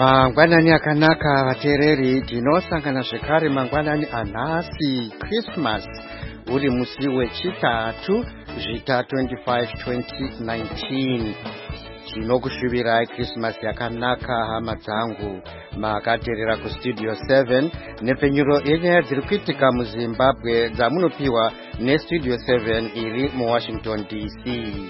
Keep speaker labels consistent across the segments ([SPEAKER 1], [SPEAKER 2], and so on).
[SPEAKER 1] Mangwanani akanaka vateereri, tinosangana zvekare mangwanani anhasi Christmas uri musi wechitatu zvita 25 2019. Tinokushuvirai Christmas yakanaka hama dzangu makateerera kustudio 7 nepfenyuro yenyaya dziri kuitika muZimbabwe dzamunopiwa nestudio 7 iri muWashington DC.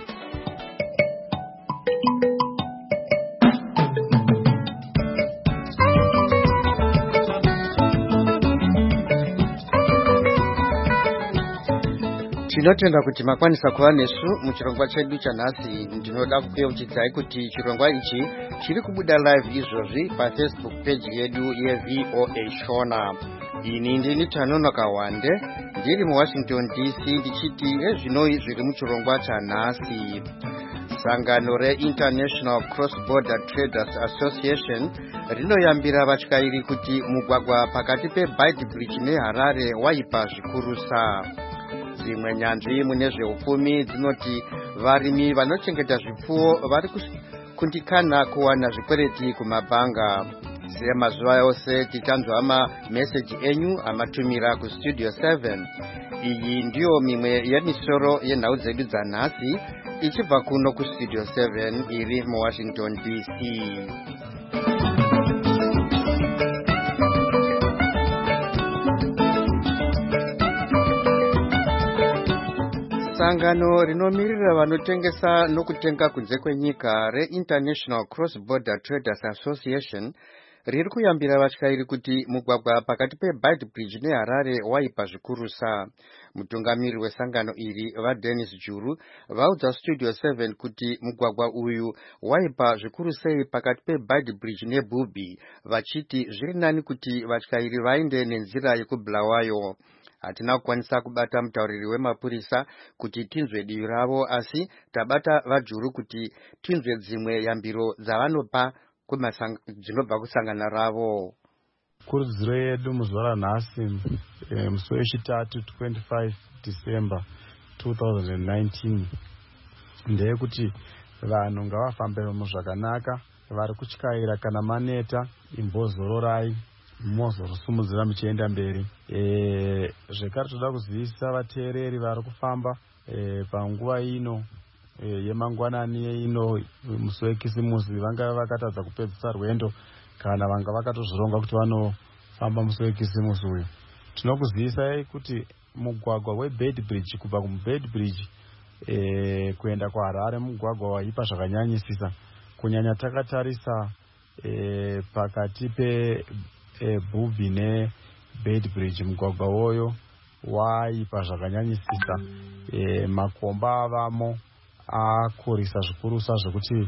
[SPEAKER 1] Tinotenda kuti makwanisa kuva nesu muchirongwa chedu chanhasi. Ndinoda kukuyeuchidzai kuti chirongwa ichi chiri kubuda live izvozvi paFacebook page yedu yeVOA Shona. Ini ndini Tanonoka Wande ndiri muWashington DC ndichiti ezvinoi zviri muchirongwa chanhasi. Sangano reInternational Cross-Border Traders Association rinoyambira vatyairi kuti mugwagwa pakati peBaitbridge neHarare waipa zvikurusa. Dzimwe nyanzvi mune zveupfumi dzinoti varimi vanochengeta zvipfuwo vari kundikana kuwana zvikwereti kumabhanga. Semazuva ose tichanzwa mameseji enyu amatumira kustudio 7. Iyi ndiyo mimwe yemisoro yenhau dzedu dzanhasi ichibva kuno kustudio 7 iri muWashington DC. Sangano rinomirira vanotengesa nokutenga kunze kwenyika reInternational Cross-Border Traders Association riri kuyambira vatyairi kuti mugwagwa pakati peBaitbridge neHarare waipa zvikurusa. Mutungamiri wesangano iri vaDennis Juru vaudza studio 7 kuti mugwagwa uyu waipa zvikurusei pakati peBaitbridge neBubi, vachiti zviri nani kuti vatyairi vainde nenzira yekuBulawayo. Hatina kukwanisa kubata mutauriri wemapurisa kuti tinzwe divi ravo, asi tabata vaJuru kuti tinzwe dzimwe yambiro dzavanopa dzinobva kusangana ravo.
[SPEAKER 2] Kurudziro yedu muzuva ranhasi musi wechitatu 25 December 2019 ndeyekuti vanhu ngavafambe muzvakanaka, vari kutyaira kana maneta imbozororai mozorusumudzira muchienda mberi. Zvekare toda kuzivisa vateereri vari kufamba panguva ino yemangwanani yeino musi wekisimusi vanga vakatadza kupedzisa rwendo kana vanga vakatozvironga kuti vanofamba musi wekisimusi uyu. Tinokuzivisai kuti mugwagwa weBaitbridge kubva kuBaitbridge kuenda kuHarare mugwagwa waipa zvakanyanyisisa, kunyanya takatarisa pakati peBubi neBaitbridge. Mugwagwa woyo waipa zvakanyanyisisa, makomba avamo akurisa zvikurusa zvekuti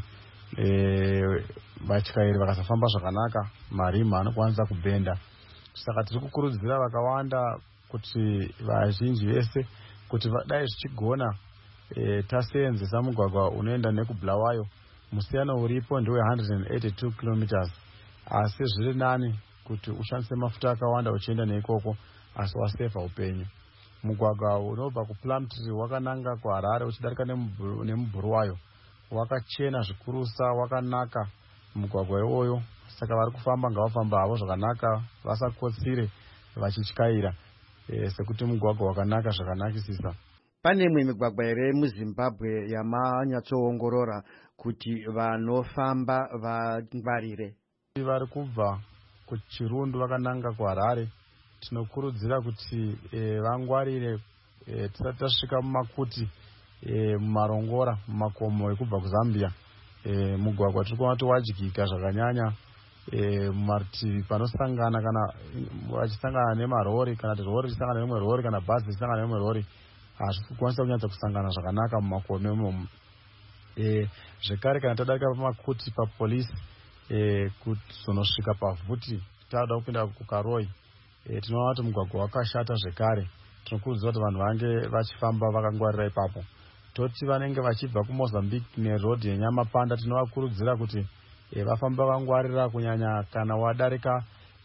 [SPEAKER 2] vatyairi vakasafamba zvakanaka marima anokwanisa kubhenda. Saka tiri kukurudzira vakawanda kuti vazhinji vese kuti dai zvichigona taseenzesa mugwagwa unoenda nekuBulawayo. Musiyano uripo ndewe 182 km, asi zviri nani kuti ushandise mafuta akawanda uchienda neikoko asi wasefa upenyu. Mugwagwa unobva kuPlumtree wakananga kuHarare uchidarika nemuBulawayo wakachena zvikurusa, wakanaka mugwagwa iwoyo. Saka vari kufamba ngavafamba havo zvakanaka, vasakotsire vachityaira sekuti mugwagwa wakanaka zvakanakisisa.
[SPEAKER 1] Pane imwe migwagwa ere muZimbabwe yamanyatsoongorora kuti vanofamba vangwarire?
[SPEAKER 2] Vari kubva kuChirundu vakananga kuHarare tinokurudzira kuti vangwarire tisati tasvika mumakuti, mumarongora, mumakomo ekubva kuZambia. Mugwagwa tiri kuona kuti wadyika zvakanyanya mumarutivi panosangana, kana vachisangana nemarori, kana kuti rori richisangana nerimwe rori, kana bhazi richisangana nerimwe rori, hazvisi kukwanisa kunyatsa kusangana zvakanaka mumakomo imomo. Zvekare kana tadarika pamakuti papolisi kuzonosvika pavhuti tauda kupinda kuKaroi, tinoona kuti mugwagwa wakashata zvekare. Tinokurudzira kuti vanhu vange vachifamba vakangwarira ipapo. Toti vanenge vachibva kuMozambique nerodhi yeNyamapanda, tinovakurudzira kuti vafamba vangwarira, kunyanya kana wadarika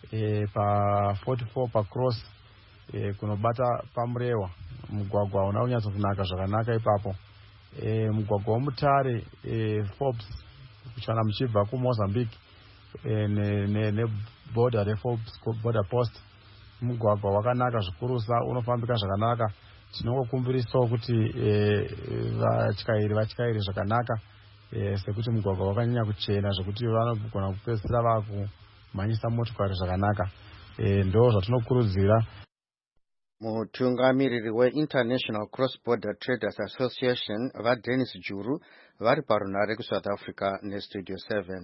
[SPEAKER 2] pa44 pacross kunobata paMurewa. Mugwagwa una kunyatsokunaka zvakanaka ipapo. Mugwagwa womutare Forbes kuchana muchibva kuMozambique neborder border post. Mugwagwa wakanaka zvikurusa, unofambika zvakanaka. Tinongokumbirisawo kuti vatyairi zvakanaka, sekuti mugwagwa wakanyanya kuchena zvekuti vanogona kupedzisira vakumhanyisa motokari zvakanaka. Ndo zvatinokurudzira.
[SPEAKER 1] Mutungamiriri weInternational Cross-Border Traders Association vaDennis Juru vari parunare kuSouth Africa neStudio 7.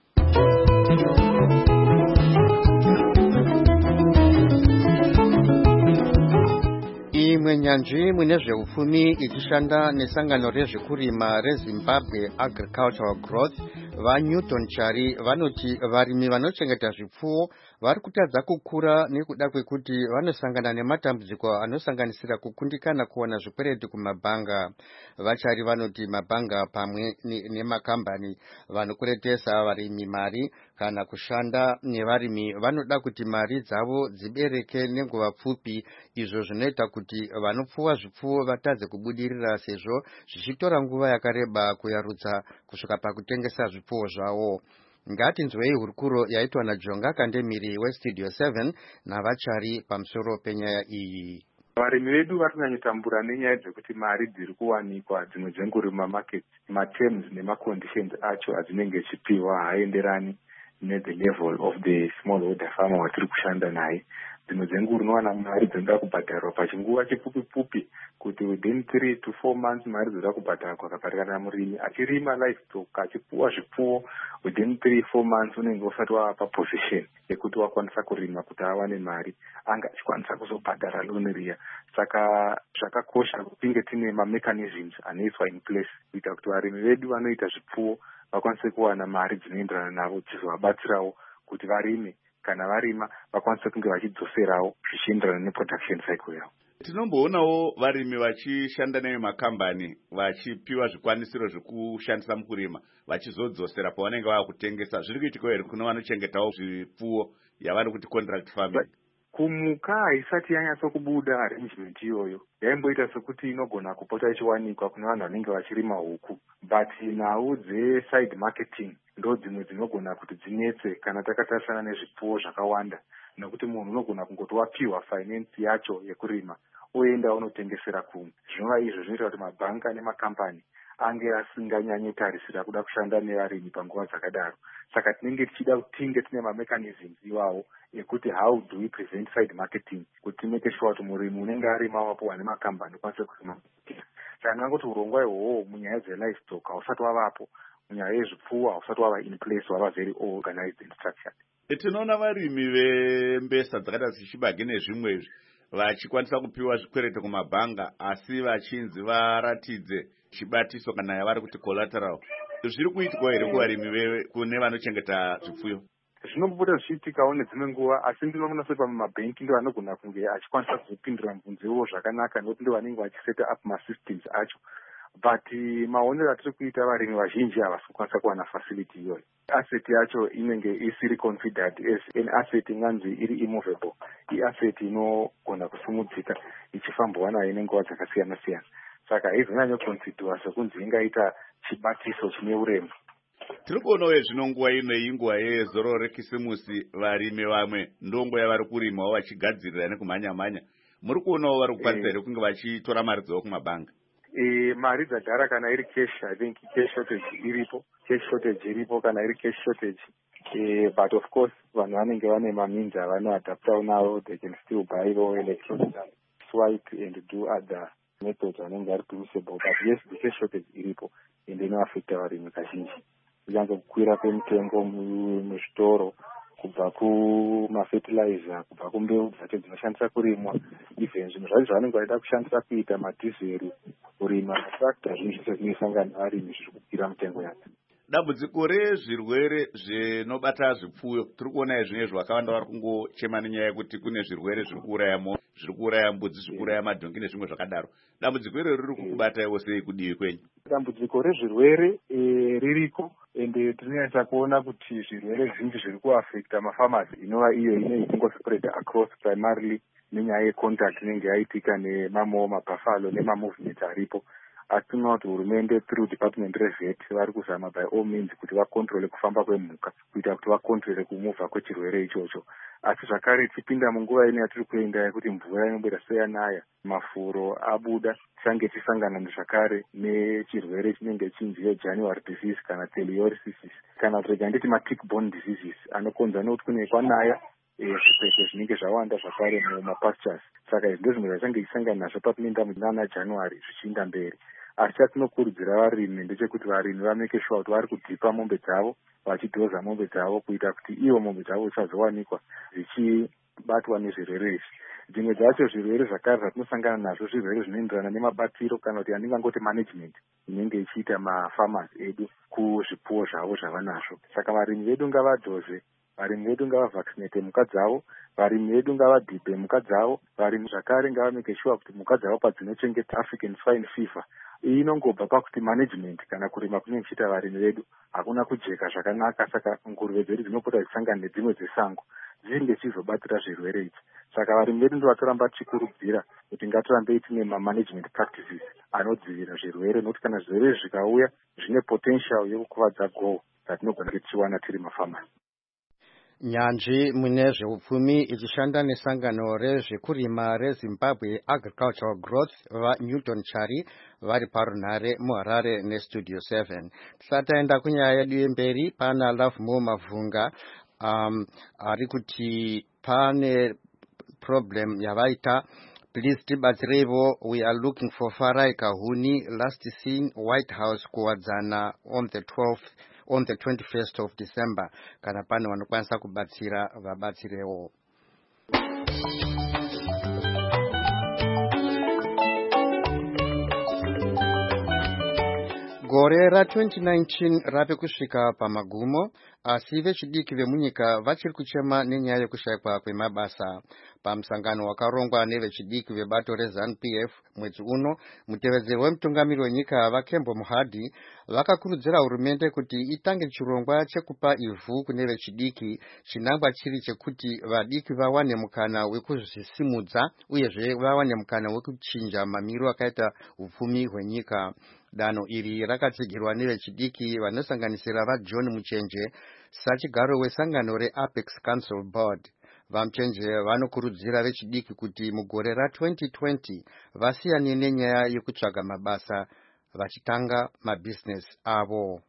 [SPEAKER 1] Imwe nyanzvi mune zveupfumi ichishanda nesangano rezvekurima reZimbabwe Agricultural Growth vaNewton Chari vanoti varimi vanochengeta zvipfuwo vari kutadza kukura nekuda kwekuti vanosangana nematambudziko anosanganisira kukundikana kuwana zvikwereti kumabhanga. Vachari vanoti mabhanga pamwe nemakambani vanokweretesa varimi mari kana kushanda nevarimi vanoda kuti mari dzavo dzibereke nenguva pfupi, izvo zvinoita kuti vanopfuwa zvipfuwo vatadze kubudirira sezvo zvichitora nguva yakareba kuyarutsa kusvika pakutengesa zvipfuwo zvavo. Ngatinzwei hurukuro yaitwa naJonga Kandemiri weStudio 7 navachari pamusoro penyaya iyi.
[SPEAKER 3] Varimi vedu vari kunyanyotambura nenyaya dzekuti mari dziri kuwanikwa dzimwe dzenguva mumamarket, materms nemaconditions acho adzinenge zvichipiwa haaenderani nethe level of the smallholder farmer watiri kushanda naye. Dzimwe dzenguva unowana mari dzinoda kubhadharwa pachinguva chipfupi kuti within 3 to 4 months mari dzinoda kubhadharwa kwakapatikana murimi achirima livestock achipuwa zvipfuwo within 3-4 months unenge usati wava paposition yekuti wakwanisa kurima kuti awane mari anga achikwanisa kuzobhadhara loan riya. Saka zvakakosha kunge tine mamechanisms anoiswa in place kuita kuti varimi vedu vanoita zvipfuwo vakwanise kuwana mari dzinoenderana navo dzizovabatsirawo kuti varime, kana varima vakwanise kunge vachidzoserawo zvichienderana neproduction cycle yavo.
[SPEAKER 4] Tinomboonawo varimi vachishanda nemakambani vachipiwa zvikwanisiro zvekushandisa mukurima vachizodzosera pavanenge vava kutengesa. Zviri kuitika here kuna vanochengetawo zvipfuwo yavari kuti contract farming?
[SPEAKER 3] Kumuka haisati yanyatso kubuda arrangement iyoyo. Yaimboita sekuti inogona kupota ichiwanikwa kuna vanhu vanenge vachirima huku, but nhau dze-side marketing ndo dzimwe dzinogona kuti dzinetse kana takatarisana nezvipfuwo zvakawanda, nekuti munhu unogona kungoti wapiwa finance yacho yekurima oenda unotengesera kumwe. Zvinova izvo zvinoita kuti mabhanka nemakambani ange asinganyanyotarisira kuda kushanda nevarimi panguva dzakadaro. Saka tinenge tichida kuti tinge tine mamechanisms iwawo ekuti how do we prevent side marketing, kuti make sure kuti murimi unenge arima wapo nemakambani ukwanise kurima. Saka ndingangoti urongwa ihwohwo munyaya dzelivestock hausati wavapo, munyaya yezvipfuwo hausati wava in place, wava very organized and structured.
[SPEAKER 4] Tinoona varimi vembesa dzakaita sechibage nezvimwe vachikwanisa kupiwa zvikwereti kumabhanga asi vachinzi varatidze chibatiso kana yavari kuti collateral. Zviri kuitwa here kuvarimi kune vanochengeta zvipfuyo?
[SPEAKER 3] Zvinombopota zvichiitikawo nedzimwe nguva, asi ndinoona sekuti pamabhenki ndo vanogona kunge achikwanisa kuzopindura mubvunzo zvakanaka nekuti ndo vanenge vachiseta up masystems acho. But maonero atiri kuita varimi vazhinji havasi kukwanisa kuwana facility iyoyo. Asset yacho inenge isiri considered as an asset inganzi iri immovable, iasset inogona kusimudzika ichifambwa nayo nenguva dzakasiyana siyana. Saka haizonyanyokonsidhiwa sekunzi ingaita chibatiso chine uremu.
[SPEAKER 4] Tiri kuonawo zvino nguva ino inguva yezoro rekisimusi, varimi vamwe ndongo yavari kurimawo vachigadzirira nekumhanya-mhanya. Muri kuonawo vari kukwanisa here kunge vachitora mari dzavo kumabhanga?
[SPEAKER 3] Mari dzagara kana iri cash, I think cash shortage iripo kana iri cash shortage. But of course vanhu vanenge vane mameans avanoadaptawo nawo, they can still buy raw electronic, swipe and do other methods vanenge ari permissible. But yes, the cash shortage iripo and inoaffecta varimi kazhinji. Kunyangwe kukwira kwemitengo muzvitoro, kubva kumafertilizer, kubva kumbeu dzacho dzinoshandisa kurimwa, even zvinhu zvacho zvavanenge vaida kushandisa kuita madhizeri kurima, matrakta, zvinhu zvese zvinosangana varimi zviri kukwira mitengo yacho.
[SPEAKER 4] Dambudziko rezvirwere zvinobata zvipfuyo, tiri kuona izvinezvi vakawanda vari kungochema nenyaya yekuti kune zvirwere zviri kuuraya mombe, zviri kuuraya mbudzi, zviri kuuraya madhongi nezvimwe zvakadaro. Dambudziko iro riri kukubata sei kudivi kwenyu?
[SPEAKER 3] Dambudziko rezvirwere ririko, ende tinoita kuona kuti zvirwere zvinji zviri kuaffecta mafarmers inova iyo inoita ingospread across primarily nenyaya yecontact inenge yaitika nemamwe mabuffalo nemamovement aripo. asi tinoona kuti hurumende through department revet vari kuzama by all means kuti vakontrole kufamba kwemhuka kuita kuti vakontrole kumuvha kwechirwere ichocho. Asi zvakare tichipinda munguva ino yatiri kuenda yekuti mvura inobwera seyanaya, mafuro abuda, tichange tisangana zvakare nechirwere chinenge chinzi yeJanuary disease kana teleorisis kana kuti nditi matick-borne diseases anokonzwa nekuti kune kwanaya zvipepe zvinenge zvawanda zvakare mumapastures. Saka izvi ndizvimwe zvachange chisangana nazvo papinoenda munana January zvichienda mberi. Asi chatinokurudzira varimi ndechekuti varimi vameke sure kuti vari kudhipa mombe dzavo, vachidhoza mombe dzavo kuita kuti ivo mombe dzavo dzisazowanikwa dzichibatwa nezvirwere izvi. Dzimwe dzacho zvirwere zvakare zvatinosangana nazvo zvirwere zvinoenderana nemabatiro kana kuti andingangoti management inenge ichiita mafarmers edu kuzvipfuwo zvavo zvavanazvo. Saka varimi vedu ngavadhoze, varimi vedu ngavavhaccinate mhuka dzavo, varimi vedu ngavadhipe mhuka dzavo, varimi zvakare ngavameke sure kuti mhuka dzavo padzinochengeta African swine fever inongobva pakuti management kana kurima kunenge kuchiita varimi vedu hakuna kujeka zvakanaka. Saka nguruve dzedu dzinopota dzisangana nedzimwe dzesango dzinenge dzichizobatira zvirwere idzi. Saka varimi vedu ndovatoramba tichikurudzira kuti ngatirambe tine management practices anodzivirira zvirwere, nokuti kana zvirwere zvikauya zvine potential yekukuvadza goal dzatinogona tichiwana tiri mafamasi.
[SPEAKER 1] Nyanzvi mune zveupfumi ichishanda nesangano rezvekurima reZimbabwe Agricultural Growth vaNewton Chari vari parunhare muHarare neStudio 7. Tisataenda kunyaya yedu yemberi, pana Lovemore Mavhunga ari kuti pane problem yavaita. Please tibatsireivo, we are looking for Farai Kahuni, last seen White House kuwadzana on the 21st of December. Kana pane vanokwanisa kubatsira vabatsirewo. Gore ra2019 rave kusvika pamagumo, asi vechidiki vemunyika vachiri kuchema nenyaya yekushayikwa kwemabasa. Pamusangano wakarongwa nevechidiki vebato reZANU-PF mwedzi uno, mutevedzeri wemutungamiri wenyika vaKembo Muhadhi vakakurudzira hurumende kuti itange chirongwa chekupa ivhu kune vechidiki, chinangwa chiri chekuti vadiki vawane mukana wekuzvisimudza uyezve vawane mukana wekuchinja mamiro akaita upfumi hwenyika. Danho iri rakatsigirwa nevechidiki vanosanganisira vaJohn Muchenje, sachigaro wesangano reApex Council Board. Vamuchenje vanokurudzira vechidiki kuti mugore ra2020 vasiyane nenyaya yekutsvaga mabasa vachitanga mabhizinesi avo.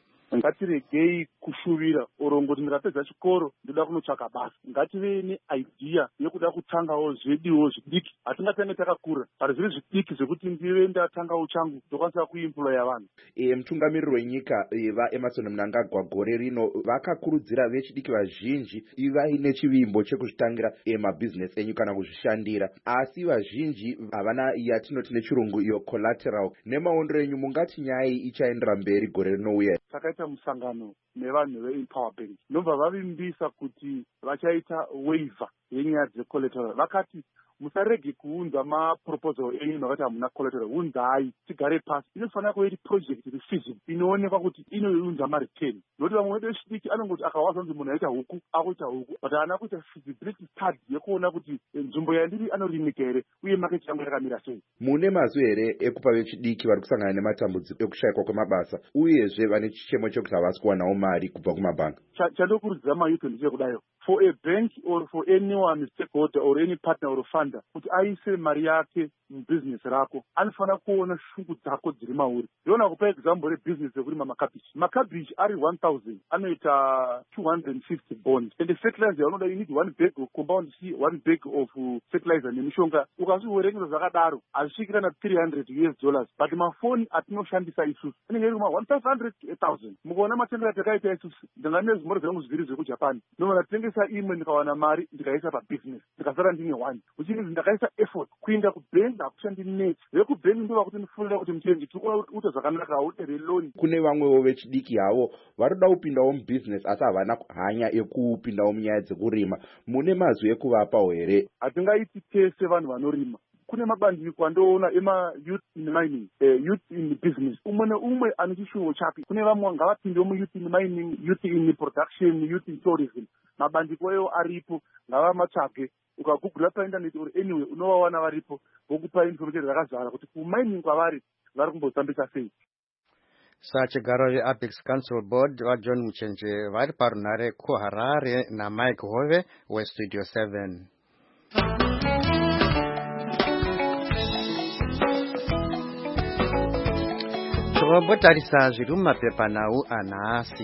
[SPEAKER 5] Ngatiregei kushuvira orongoti ndikapedza chikoro ndoda kunotsvaka basa. Ngative neidea yekuda kutangawo zvediwo zvidiki. Hatingatenge takakura pari zviri zvidiki zvekuti ndive ndatangawo changu ndokwanisa kuimploya vanhu.
[SPEAKER 6] Mutungamiriri wenyika vaEmmerson Mnangagwa gore rino vakakurudzira vechidiki vazhinji vaine chivimbo chekuzvitangira mabhizinesi enyu kana kuzvishandira, asi vazhinji havana yatinoti nechirungu iyo collateral. Nemaondero enyu mungati nyaya ichaendera mberi gore rinouya?
[SPEAKER 5] Takaita musangano nevanhu veEmpower Bank nobva vavimbisa kuti vachaita waiver yenyaya dzecollateral. Vakati musarege kuunza maproposal enyu nokati hamuna collateral, unzai tigare pasi. Inofanira kuva iri project iri feasible inoonekwa kuti inounza mareturn. Nokuti vamwe vedu vechidiki anongoti akawaza kuti munhu aita huku akuita huku, but haana kuita feasibility study yekuona kuti nzvimbo yandiri anorimika here uye market yangu yakamira sei.
[SPEAKER 6] Mune mazwi here ekupa vechidiki vari kusangana nematambudziko ekushayikwa kwemabasa uyezve vane chichemo chekuti havasi kuwanawo mari kubva kumabhanka?
[SPEAKER 5] Chandokurudzira mayuth ndechekudayo, for a bank or for anyone stakeholder or any partner or funder kuti aise mari yake mubusiness rako anofanira kuona shungu dzako dziri mauri. Ndiona kupa example rebusiness yekurima makabichi. Makabichi ari 1000 anoita 250 bonds, and the fertilizer yaunoda you need 1 bag of compound C, 1 bag of fertilizer nemishonga. Ukazviwerengera zvakadaro azvisvikira na $300, but mafoni atinoshandisa isusu anenge iri 1500,000. Mukaona matendero atakaita isusu ndingane zimori zvangu zviviri zvekuJapan, ndinoona tengesa imwe ndikawana mari ndikaisa pabusiness ndikasara ndine 1, which means ndakaisa effort kuinda kubank hakushandi net. Vekubank ndova kuti ndifunira kuti muchenji tikuona kuti uta zvakanaka utere loan.
[SPEAKER 6] Kune vamwewo vechidiki havo varikuda kupindawo mubusiness asi havana hanya yekupindawo munyaya dzekurima. Mune mazwi ekuvapawo here?
[SPEAKER 5] Hatingaiti tese vanhu vanorima. Kune mabandiko andoona youth in mining, youth in business. Umwe neumwe ane chishuwo chake. Kune vamwe ngavapindewo muyouth in mining, youth in production, youth in tourism. Mabandiko ewo aripo, ngavamatsvage. Ukagooglera painternet or anyway unovawana varipo vokupa information dzakazara kuti kumining kwavari vari kumbotambisa sei.
[SPEAKER 1] Sachigaro veApex Council Board vaJohn Muchenje vari parunhare kuHarare naMike Hove weStudio 7. Tobotarisa zviri mumapepanhau anhasi.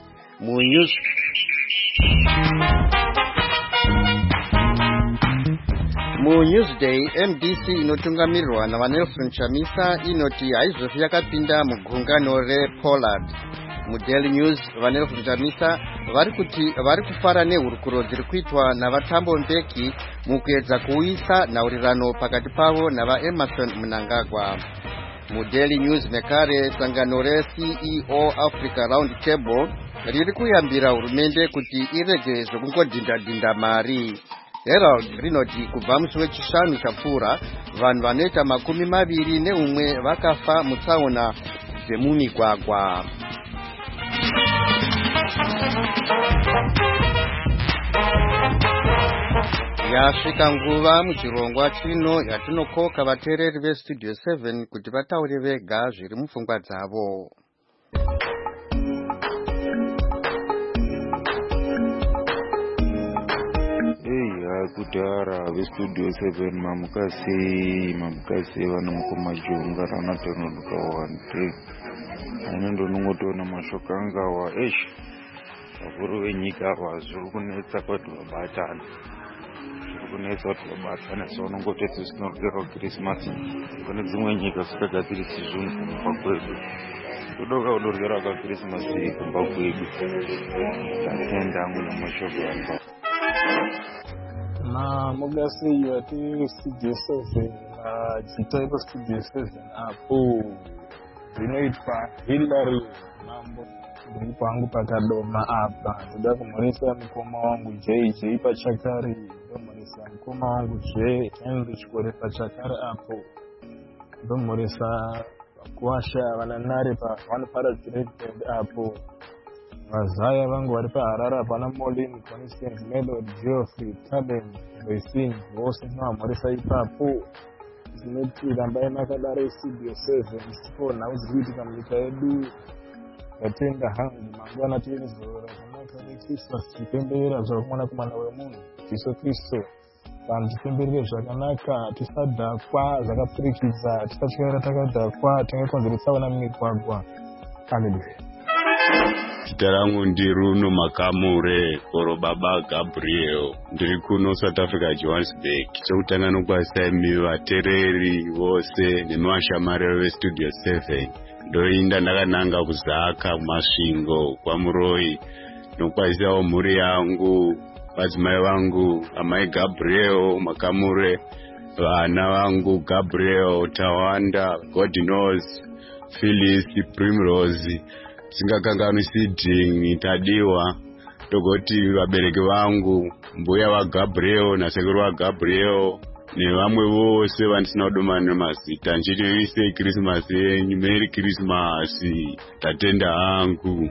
[SPEAKER 1] MuNewsday, MDC inotungamirirwa naVanelson Chamisa inoti haizofi yakapinda mugungano rePollard. MuDaily News, Vanelson Chamisa vari kufara nehurukuro dziri kuitwa navatambo Mbeki mukuedza kuuyisa nhaurirano pakati pavo navaEmerson Mnangagwa. MuDaily News mekare sangano reCEO Africa Round Table riri kuyambira hurumende kuti irege zvokungodhinda mari. Herald rinoti kubva musi wechishanu chapfuura vanhu vanoita 21 vakafa mutsaona dzemumigwagwa. Yasvika nguva muchirongwa chino yatinokoka vateereri veStudio 7 kuti vataure vega zviri mupfungwa dzavo.
[SPEAKER 7] Kudhara veStudio 7 mamukasei vanomukomajonga ranatonoluka 1 anondonongotoona mashoko angawa vakuru venyika ava zviri kunetsa kuti vabatana so unongototi zvinorukira kuKrismasi kune dzimwe nyika dzakagadziri chizvungu kumba kwedu kudoka kudorwera kwaKrismasi kumba kwedu tatenda mune mashoko anga
[SPEAKER 2] mugasi yati Studio 7 chitaipo Studio 7 apo zvinoitwa Hillary mambo ndiri pangu pakadoma apa ndoda kumhoresa mukoma wangu JJ Pachakari ndomhoresa mukoma wangu Henry Chikore Pachakari apo ndomhoresa kuwasha vananare pavanoparadirate apo vazaya vangu vari paHarare pana Molin Constance Melody Geoffrey Taben Boysin vose ndinamhoresa ipapo zinoti rambai makadaro Studio 7 sipo nhau dziri kuitika munyika yedu tatenda hangu mangwana tienezora kunaka neChristmas tipemberera zvavamwanakomana wemunhu Jesu Kristu vanhu tipemberere zvakanaka tisadhakwa zvakapfurikidza tisatyaira takadhakwa tingakonzeretsaona mumigwagwa. Haleluya.
[SPEAKER 8] Zita rangu ndiruno Makamure Koro Baba Gabriel ndiri kuno South Africa Johannesburg. Chokutanga nokwazisa imi vateereri vose nemavashamariro veStudio 7 ndoinda ndakananga kuzaka kumasvingo kwaMuroi nokwazisawo mhuri yangu madzimai vangu amai Gabriel Makamure vana vangu Gabriel Tawanda God knows Phyllis Primrose singakanganwi Siding Tadiwa togoti vabereki vangu mbuya vaGabriel nasekuru vaGabriel nevamwe vose vandisina kudomana nemazita nchiti vise Christmas yenyu Merry Christmas tatenda hangu.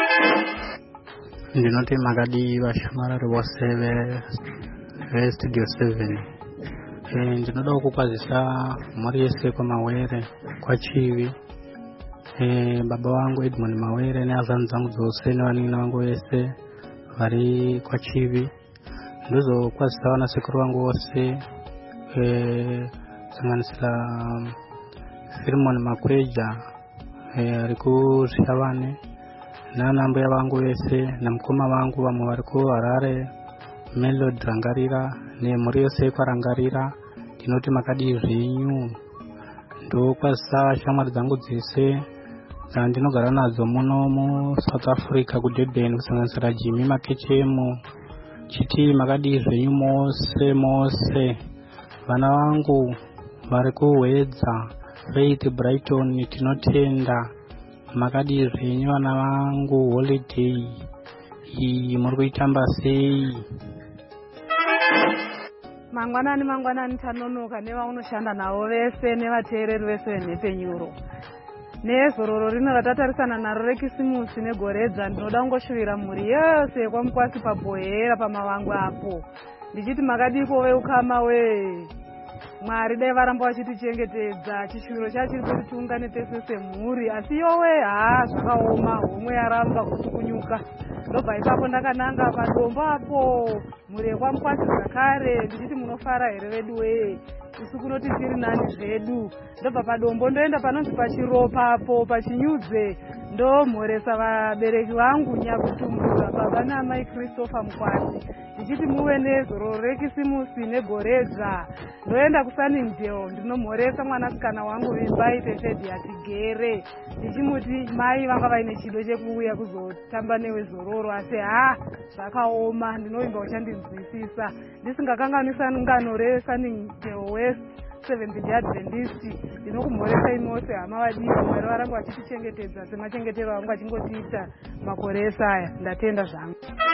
[SPEAKER 9] Ndinoti makadi vashamarari vose veStudio 7 ndinoda kukwazisa mhuri yese kwaMawere kwaChivi baba wangu Edmund Mawere neazani dzangu dzose nevanina vangu vese vari kwaChivi ndozokwazisa vanasekuru vangu vose sanganisira Filimon Makweja ari kuZhilavane nanambuya vangu vese namukoma vangu vamwe vari kuHarare Melody Rangarira nemhuri yose kwaRangarira ndinoti makadi zvenyu ndokwazisa shamwari dzangu dzese dzandinogara nadzo muno muSouth Africa kuDurban kusanganisira Jimmy Makechemo chiti makadi zvenyu mose vana vangu vari kuHwedza Faith Brighton tinotenda makadi zvenyu vana vangu holiday iyi muri kuitamba sei?
[SPEAKER 10] Mangwanani tanonoka nevaunoshanda navo vese nevateereri vese venhepenyuro nezororo rino ratatarisana naro rekisimusi negoredza ndinoda kungoshuvira mhuri yose kwamukwasi pabhohera pamavangu apo ndichiti makadiko veukama we Mwari dai varamba vachitichengetedza, chishuviro chachiri kuti tiungane tese semhuri, asi yowe zvakaoma, homwe yaramba kutukunyuka. Ndobva ipapo ndakananga padombo apo, mhuri yekwaMukwati zvakare, ndichiti munofara here vedu weye, isu kunoti tiri nani zvedu. Ndobva padombo ndoenda panonzi pachiropa apo, pachinyudze, ndomhoresa vabereki vangu Nyakutumbura, baba naamai Christopher Mukwati, ndichiti muve nezororo rekisimusi negoredza. Ndoenda kuSunningdale, ndinomhoresa mwanasikana wangu Vimbai Fedhi Atigere, ndichimuti mai vanga vaine chido chekuuya kuzotamba newe zororo, asi zvakaoma, ndinovimba uchandinzwisisa. Ndisingakanganisa ngano reSunningdale West Seventh-day Adventist, ndinokumhoresa imose hama vadiki, Mwari varamba vachitichengetedza semachengetero vangu achingotiita makore esaya. Ndatenda zvangu.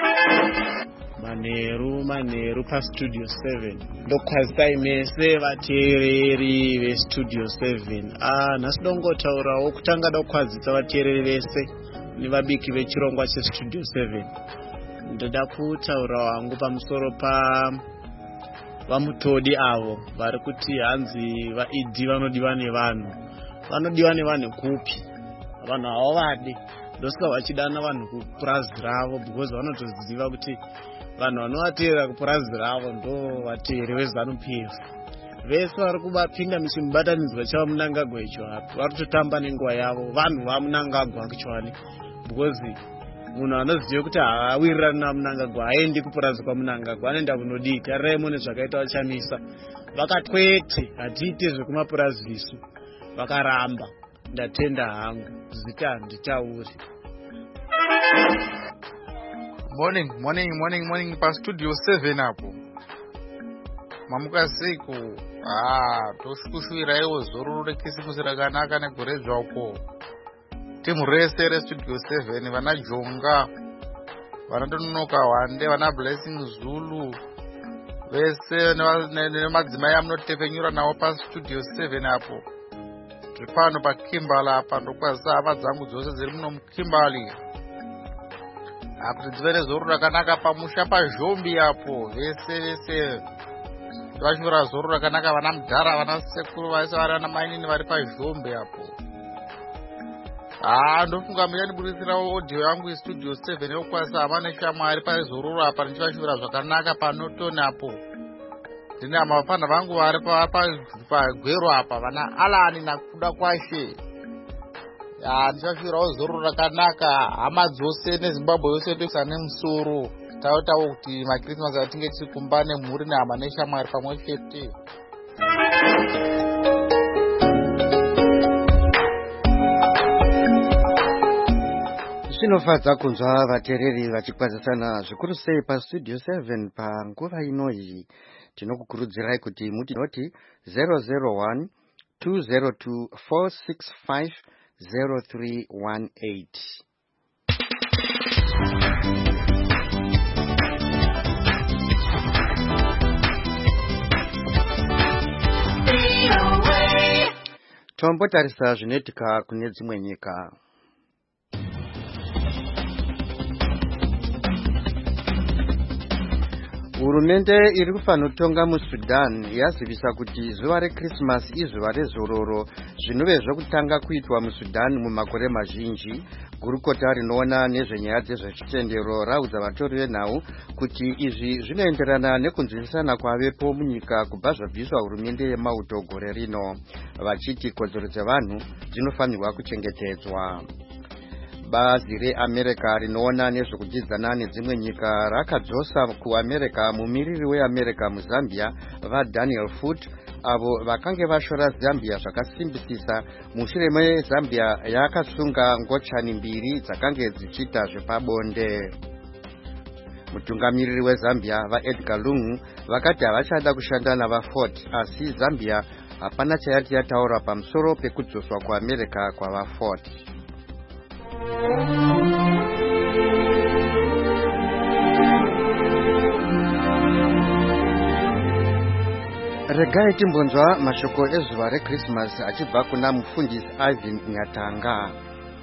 [SPEAKER 11] Manheru paStudio 7. Ndokwazisai mese vateereri veStudio 7. Nhasi dongotaurawo kutanga dokwazisa vateereri vese nevabiki vechirongwa cheStudio 7. Ndoda kutaura wangu pamusoro vamutodi avo vari kuti hanzi vaID vanodiwa nevanhu. Vanodiwa nevanhu kupi? Vanhu avo vade ndosika vachidana vanhu kupurazi ravo, because vanotoziva kuti vanhu vanovateerera kupurazi ravo ndo vateeri veZANU-PF. Vese vari kupinda muchimubatanidzwa chava Munangagwa icho hapo, vari kutotamba nenguva yavo. Vanhu vaMunangagwa actually, because munhu anoziva kuti haawirirani naMunangagwa haendi kupurazi kwaMunangagwa, anoenda kunodii. Tarirai mune zvakaita vachamisa, vakatwete hatiite zvekumapurazi isu, vakaramba. Ndatenda hangu, zita handitauri.
[SPEAKER 12] Morning paStudio 7 apo. Mamukasiku, toshukushuvirawo zororo rekisimusi rakanaka negoredzva uko. Timu rese reStudio 7, vana Jonga, vana Tononoka Wande, vana Blessing Zulu, vese nemadzimai amunotepfenyura nawo paStudio 7 apo. Tiri pano paKimberley apa, ndokwazisa hama dzangu dzose dziri muno muKimberley. Kuti dzive nezororo rakanaka pamusha paZhombi apo, vese vashuvira zororo rakanaka, vana Mudhara, vana sekuru, vese vari vana mainini vari paZhombi apo. Ndofunga muchandiburitsira audio yangu yeStudio 7 yokwazisa hama neshamwari paizororo apa, ndichivashuvira zvakanaka panotoni apo. Ndine hama vapana vangu vari pagwero apa, vana Alani nakuda kwashe. Ndichashuvirawo zororo rakanaka, hama dzose neZimbabwe yose ndokusa nemusoro. Tautawo kuti maKrisimasi atinge tiri kumba nemhuri nehama neshamwari pamwe chete.
[SPEAKER 1] Zvinofadza kunzwa vateereri vachikwazisana zvikuru sei paStudio 7 panguva inoyi. Tinokukurudzirai kuti mutinoti 001 202 465 0318. Tombotarisa zvinoitika kune dzimwe nyika. Hurumende iri kufanotonga muSudan yazivisa kuti zuva reKrisimasi izuva rezororo, zvinove zvekutanga kuitwa muSudan mumakore mazhinji. Gurukota rinoona nezvenyaya dzezvechitendero raudza vatori venhau kuti izvi zvinoenderana nekunzwisisana kwavepo munyika kubva zvabviswa hurumende yemauto gore rino, vachiti kodzero dzevanhu dzinofanirwa kuchengetedzwa. Bazi reAmerica rinoona nezvekudyidzana nedzimwe nyika rakadzosa kuAmerica mumiriri weAmerica muZambia vaDaniel Foot, avo vakange vashora Zambia zvakasimbisisa mushure meZambia yakasunga ngochani mbiri dzakange dzichiita zvepabonde. Mutungamiriri weZambia vaEdgar Lungu vakati havachada kushanda navaFord, asi Zambia hapana chayati yataura pamusoro pekudzoswa kuAmerica kwavaFord. Regai timbonzwa mashoko ezuva reKrisimasi achibva kuna mufundisi Ivan Nyatanga.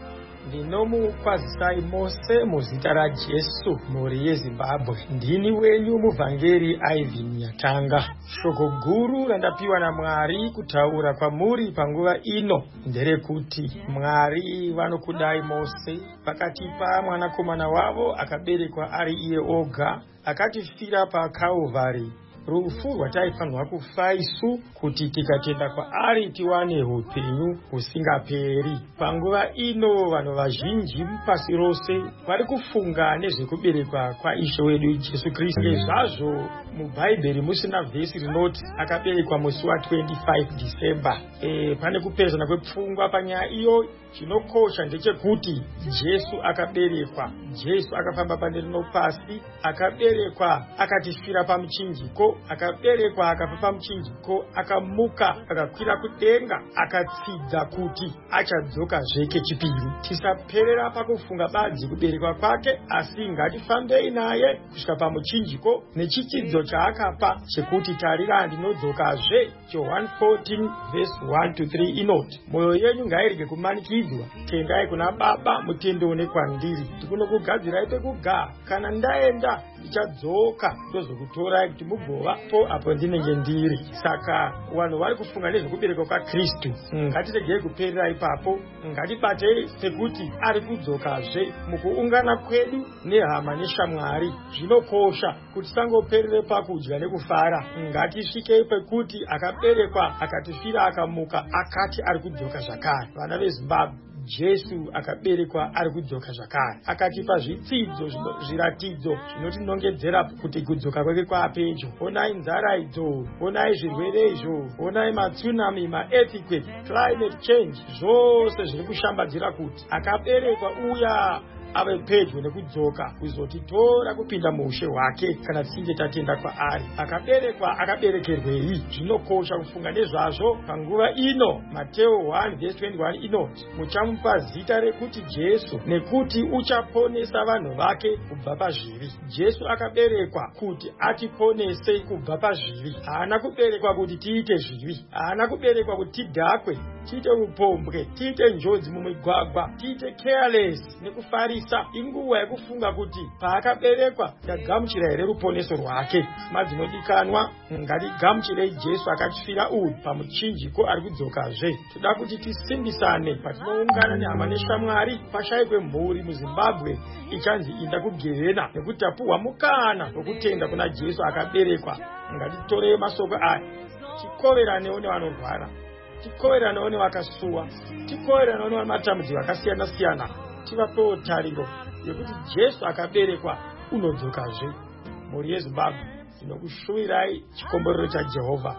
[SPEAKER 13] ndinomukwazisai mose muzita raJesu, mhuri yeZimbabwe. Ndini wenyu muvhangeri Ivan Nyatanga. Shoko guru randapiwa naMwari kutaura kwamuri panguva ino nderekuti Mwari vanokudai mose, vakatipa mwanakomana wavo akaberekwa ari iye oga, akatifira paKalvari, rufu rwataifanirwa kufa isu kuti tikatenda kwaari tiwane upenyu husingaperi. Panguva ino vanhu vazhinji pasi rose vari kufunga nezvekuberekwa kwaIshe wedu Jesu Kristu. Zvazvo mubhaibheri musina vhesi rinoti akaberekwa musi wa25 December. Pane kupedzana kwepfungwa panyaya iyo. Chinokosha ndechekuti Jesu akaberekwa, Jesu akafamba pane rino pasi, akaberekwa akatifira pamuchinjiko, akaberekwa akafa pamuchinjiko, akamuka akakwira kudenga, akatsidza kuti achadzoka zveke chipiri. Tisaperera pakufunga badzi kuberekwa kwake, asi ngatifambei naye kusvika pamuchinjiko nechitsidzo chaakapa chekuti tarira ndinodzokazve. John 14 verse 1-3 inoti, mwoyo yenyu ngairege kumanikidzwa, tendai kuna Baba mutendone kwandiri, ndikunokugadzira pekugara. Kana ndaenda ndichadzoka ndozokutorai kuti mugova po apo ndinenge ndiri. Saka vanhu vari kufunga nezvekuberekwa kwaKristu, ngatiregei kuperera ipapo, ngatibatei pekuti ari kudzokazve. Mukuungana kwedu nehama neshamwari zvinokosha kuti tisangoperere pakudya nekufara. Ngatisvikei pekuti akaberekwa akatifira akamuka akati ari kudzoka zvakare. Vana veZimbabwe, Jesu akaberekwa ari kudzoka zvakare, akatipa zvitsidzo zviratidzo zvinotinongedzera kuti kudzoka kwake kwapedyo. Onai nzara idzo, onai zvirwere izvo, onai matsunami, maearthquake, climate change, zvose zviri kushambadzira kuti akaberekwa uya ave pedyo nekudzoka kuzotitora kupinda muushe hwake kana tichinge tatenda kwaari. Akaberekwa akaberekerwei? Zvinokosha kufunga nezvazvo panguva ino. Mateo 1 verse 21 inoti, muchamupa zita rekuti Jesu, nekuti uchaponesa vanhu vake kubva pazvivi. Jesu akaberekwa kuti atiponese kubva pazvivi. Haana kuberekwa kuti tiite zvivi, haana kuberekwa kuti tidhakwe, tiite upombwe, tiite njodzi mumigwagwa, tiite careless nekufarisa. Inguva yekufunga kuti paakaberekwa ndagamuchira here ruponeso rwake. Madzinodikanwa, ngatigamuchirei Jesu akatifira uyu pamuchinjiko ari kudzokazve. Toda kuti tisimbisane patinoungana nehama neshamwari. Pashayikwe mhuri muZimbabwe ichanzi inda kugehena nekuti tapuhwa mukana wokutenda kuna Jesu akaberekwa. Ngatitorei masoko aya tikoveranewo nevanorwara, tikoveranewo nevakasuwa, tikoveranewo nevamatambudziko akasiyana siyana. Tivapewo tariro yekuti Jesu akaberekwa unodzokazve. Mhuri yeZimbabwe, ndinokushuvirai chikomborero chaJehovha.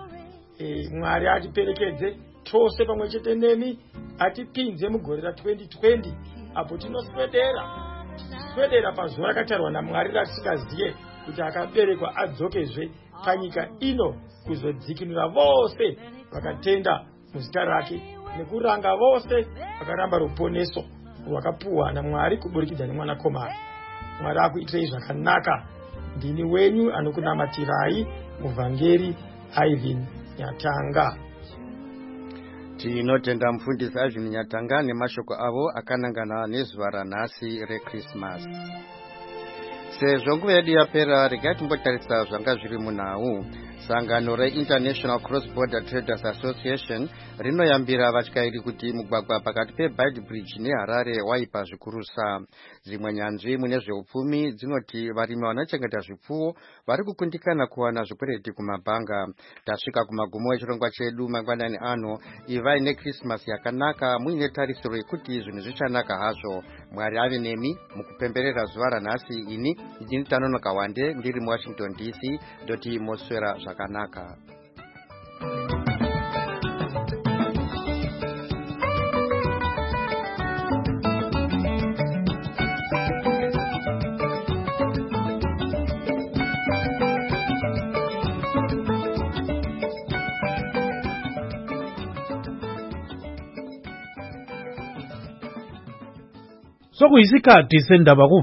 [SPEAKER 13] Mwari atiperekedze tose pamwe chete nemi, atipinze mugore ra2020 apo tinoswedera pazuva rakatarwa naMwari ratisingaziye kuti akaberekwa adzokezve panyika ino kuzodzikinura vose vakatenda muzita rake nekuranga vose vakaramba ruponeso rwakapuhwa naMwari kuburikidza nemwanakomana. Mwari akuitirei zvakanaka. Ndini wenyu anokunamatirai muvhangeri Ivan Nyatanga.
[SPEAKER 1] Tinotenda mufundisi Ivan Nyatanga nemashoko avo akanangana nezuva ranhasi reChristmas. Sezvo nguva yedu yapera, regai timbotarisa zvanga zviri munhau. Sangano reInternational Cross Border Traders Association rinoyambira vatyairi kuti mugwagwa pakati peBide Bridge neHarare waipa zvikurusa. Dzimwe nyanzvi mune zveupfumi dzinoti varimi vanochengeta zvipfuwo vari kukundikana kuwana zvikwereti kumabhanga. Tasvika kumagumo echirongwa chedu mangwanani ano. Ivai neChristmas yakanaka, muine tarisiro yekuti zvinhu zvichanaka hazvo. Mwari ave nemi mukupemberera zuva ranhasi. Ini ndini Tanonoka Wande ndiri muWashington DC. Doti moswera zvakanaka.
[SPEAKER 14] Sokuyisikhathi sendaba